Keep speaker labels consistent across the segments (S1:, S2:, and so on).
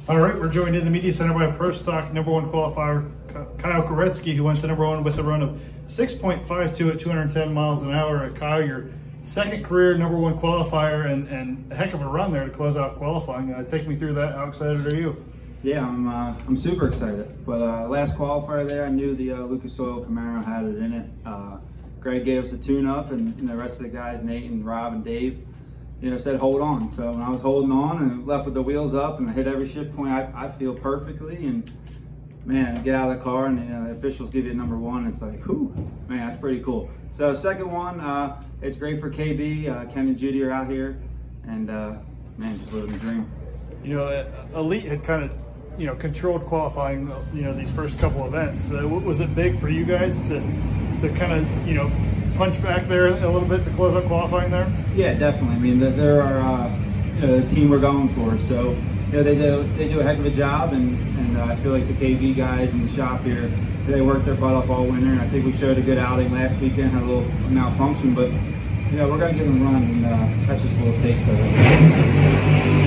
S1: All right, we're joined in the media center by Pro Stock #1 qualifier Kyle Koretsky, who went to #1 with a run of 6.52 at 210 miles an hour. Kyle, your second career #1 qualifier and a heck of a run there to close out qualifying. Take me through that. How excited are you?
S2: Yeah, I'm super excited. But last qualifier there, I knew the Lucas Oil Camaro had it in it. Greg gave us a tune-up, and the rest of the guys, Nate and Rob and Dave, said hold on. So when I was holding on and left with the wheels up and I hit every shift point, I feel perfectly. And man, I get out of the car and the officials give you #1. It's like, whew, man, that's pretty cool. So second one, it's great for KB. Ken and Judy are out here, and man, just living the dream.
S1: Elite had kind of controlled qualifying, these first couple events. Was it big for you guys to kind of, punch back there a little bit to close up qualifying there?
S2: Yeah, definitely. I mean, they're our, the team we're going for. So, they do a heck of a job, and I feel like the KB guys in the shop here, they worked their butt off all winter, and I think we showed a good outing last weekend, had a little malfunction, but, we're going to give them a run, and that's just a little taste of it.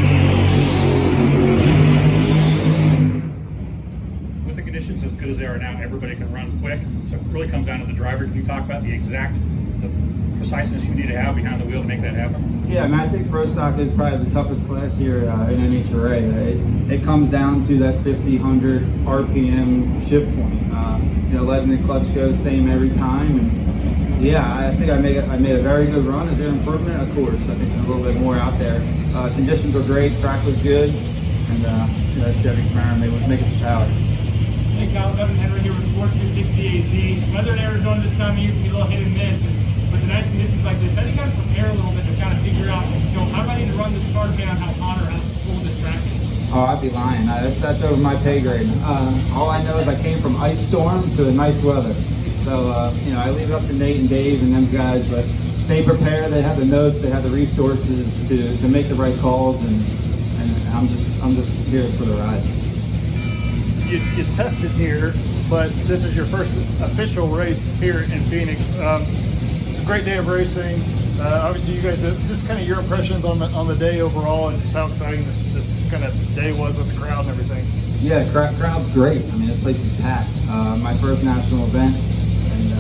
S3: Conditions as good as they are now, everybody can run quick, so it really comes down to the driver. Can you talk about the preciseness you need to have behind the wheel to make that happen?
S2: Yeah, I think Pro Stock is probably the toughest class here in NHRA. It comes down to that 50-100 RPM shift point. Letting the clutch go the same every time, and yeah, I think I made a very good run. Is there improvement? Of course, I think there's a little bit more out there. Conditions were great, track was good, and Chevy Camaro was making some power.
S4: Hey Kyle, Evan Henry here with Sports 260 AZ. Weather in Arizona this time of year can be a little hit and miss, and with the nice conditions like this, how do you guys prepare a little bit to kind of figure out, how do I need to run this car depending on how hot or how full this track is? Oh,
S2: I'd be lying. That's over my pay grade. All I know is I came from ice storm to nice weather. So, I leave it up to Nate and Dave and them guys, but they prepare, they have the notes, they have the resources to make the right calls, and I'm just here for the ride.
S1: You tested here, but this is your first official race here in Phoenix. A great day of racing. Obviously, you guys, just kind of your impressions on the day overall, and just how exciting this kind of day was with the crowd and everything.
S2: Yeah, crowd's great. I mean, the place is packed. My first national event, and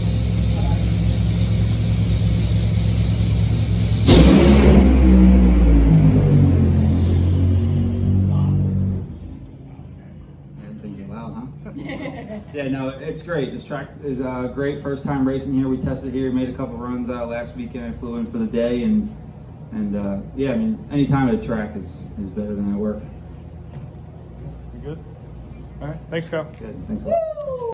S2: yeah, no, it's great. This track is great. First time racing here. We tested here, made a couple runs last weekend. I flew in for the day, and yeah, I mean, any time at a track is better than at work.
S1: You good? All right, thanks, Kyle.
S2: Good, thanks a lot.